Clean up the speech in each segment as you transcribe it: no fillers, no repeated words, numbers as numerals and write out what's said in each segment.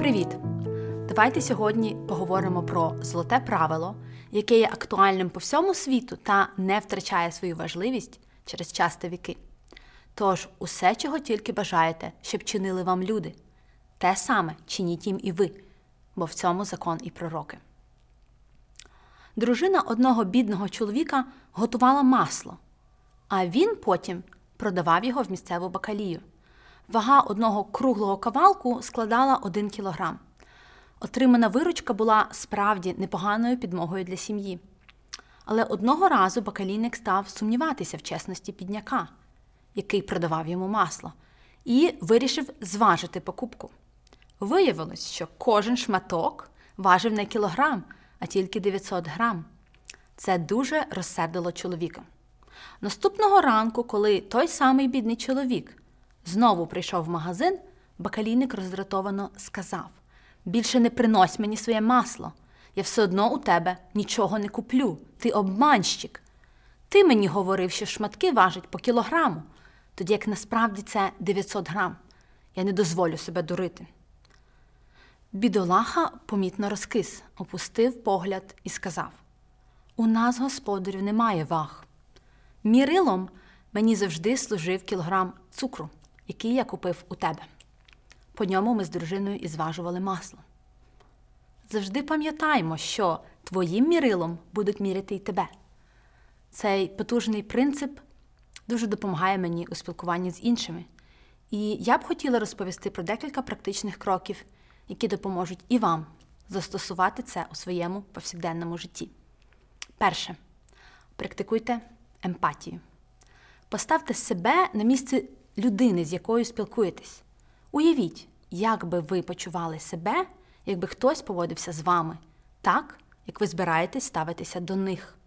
Привіт! Давайте сьогодні поговоримо про золоте правило, яке є актуальним по всьому світу та не втрачає свою важливість через час та віки. Тож, усе, чого тільки бажаєте, щоб чинили вам люди, те саме чиніть їм і ви, бо в цьому закон і пророки. Дружина одного бідного чоловіка готувала масло, а він потім продавав його в місцеву бакалію. Вага одного круглого кавалку складала 1 кілограм. Отримана виручка була справді непоганою підмогою для сім'ї. Але одного разу бакалійник став сумніватися в чесності бідняка, який продавав йому масло, і вирішив зважити покупку. Виявилось, що кожен шматок важив не кілограм, а тільки 900 грам. Це дуже розсердило чоловіка. Наступного ранку, коли той самий бідний чоловік знову прийшов в магазин, бакалійник роздратовано сказав: «Більше не принось мені своє масло. Я все одно у тебе нічого не куплю. Ти обманщик. Ти мені говорив, що шматки важать по кілограму, тоді як насправді це 900 грам. Я не дозволю себе дурити». Бідолаха помітно розкис, опустив погляд і сказав: «У нас, господарю, немає ваг. Мірилом мені завжди служив кілограм цукру, який я купив у тебе. По ньому ми з дружиною і зважували масло. Завжди пам'ятаймо, що твоїм мірилом будуть міряти й тебе». Цей потужний принцип дуже допомагає мені у спілкуванні з іншими. І я б хотіла розповісти про декілька практичних кроків, які допоможуть і вам застосувати це у своєму повсякденному житті. Перше. Практикуйте емпатію. Поставте себе на місце людини, з якою спілкуєтесь. Уявіть, як би ви почували себе, якби хтось поводився з вами так, як ви збираєтесь ставитися до них.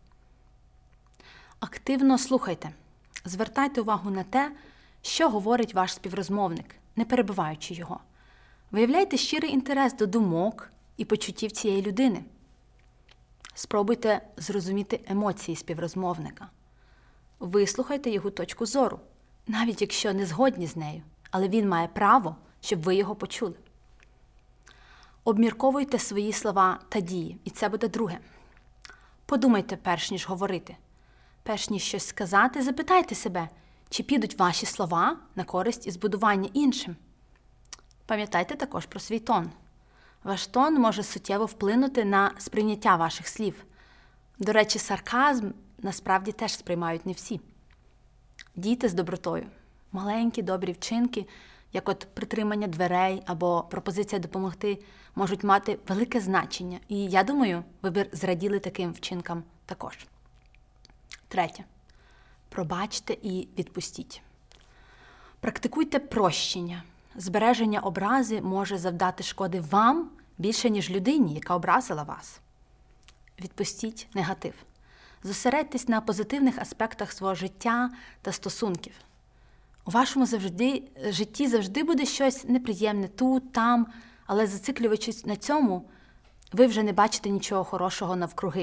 Активно слухайте. Звертайте увагу на те, що говорить ваш співрозмовник, не перебиваючи його. Виявляйте щирий інтерес до думок і почуттів цієї людини. Спробуйте зрозуміти емоції співрозмовника. Вислухайте його точку зору, навіть якщо не згодні з нею, але він має право, щоб ви його почули. Обмірковуйте свої слова та дії, і це буде друге. Подумайте, перш ніж говорити. Перш ніж щось сказати, запитайте себе, чи підуть ваші слова на користь і збудування іншим. Пам'ятайте також про свій тон. Ваш тон може суттєво вплинути на сприйняття ваших слів. До речі, сарказм насправді теж сприймають не всі. Дійте з добротою. Маленькі добрі вчинки, як от притримання дверей або пропозиція допомогти, можуть мати велике значення. І я думаю, ви б зраділи таким вчинкам також. Третє. Пробачте і відпустіть. Практикуйте прощення. Збереження образи може завдати шкоди вам більше, ніж людині, яка образила вас. Відпустіть негатив. Зосередьтесь на позитивних аспектах свого життя та стосунків. У вашому житті завжди буде щось неприємне тут, там, але зациклюючись на цьому, ви вже не бачите нічого хорошого навкруги.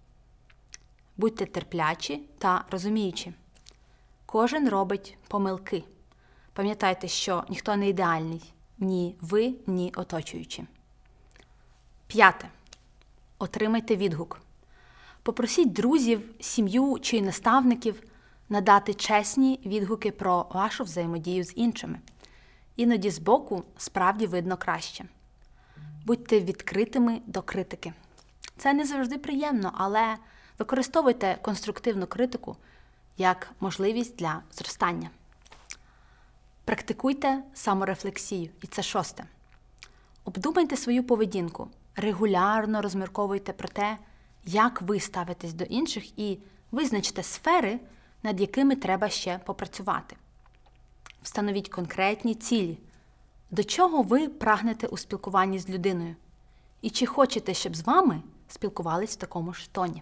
Будьте терплячі та розуміючі. Кожен робить помилки. Пам'ятайте, що ніхто не ідеальний. Ні ви, ні оточуючі. П'яте. Отримайте відгук. Попросіть друзів, сім'ю чи наставників надати чесні відгуки про вашу взаємодію з іншими. Іноді збоку справді видно краще. Будьте відкритими до критики. Це не завжди приємно, але використовуйте конструктивну критику як можливість для зростання. Практикуйте саморефлексію. І це шосте. Обдумайте свою поведінку. Регулярно розмірковуйте про те, як ви ставитесь до інших, і визначте сфери, над якими треба ще попрацювати. Встановіть конкретні цілі. До чого ви прагнете у спілкуванні з людиною? І чи хочете, щоб з вами спілкувались в такому ж тоні?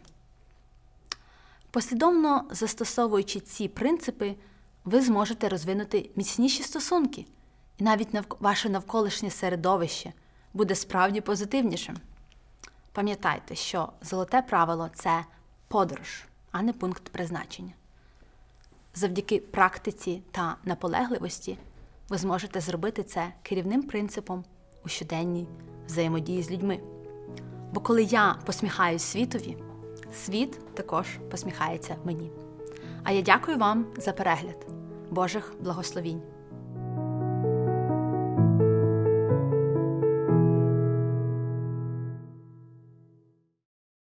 Послідовно застосовуючи ці принципи, ви зможете розвинути міцніші стосунки, і навіть ваше навколишнє середовище буде справді позитивнішим. Пам'ятайте, що золоте правило – це подорож, а не пункт призначення. Завдяки практиці та наполегливості ви зможете зробити це керівним принципом у щоденній взаємодії з людьми. Бо коли я посміхаюсь світові, світ також посміхається мені. А я дякую вам за перегляд. Божих благословінь!